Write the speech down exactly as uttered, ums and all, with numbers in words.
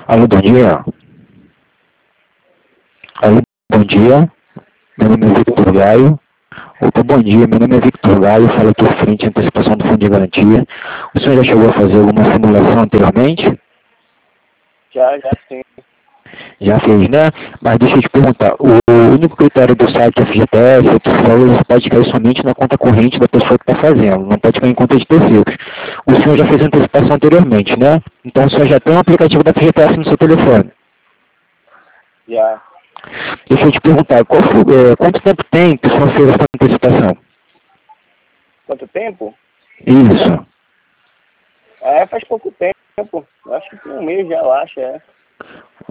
Alô, bom dia. Alô, bom dia. Meu nome é Victor Gaio. Opa, bom dia. Meu nome é Victor Gaio. Falo por frente à antecipação do Fundo de Garantia. O senhor já chegou a fazer alguma simulação anteriormente? Já, já sim. Já fez, né? Mas deixa eu te perguntar. O único critério do site F G T S é que o valor pode cair somente na conta corrente da pessoa que está fazendo. Não pode cair em conta de terceiros. O senhor já fez antecipação anteriormente, né? Então o senhor já tem um aplicativo da F G T S no seu telefone. Já. Deixa eu te perguntar, qual foi, é, quanto tempo tem que o senhor fez essa antecipação? Quanto tempo? Isso. É, faz pouco tempo. Eu acho que tem um mês já, eu acho, é.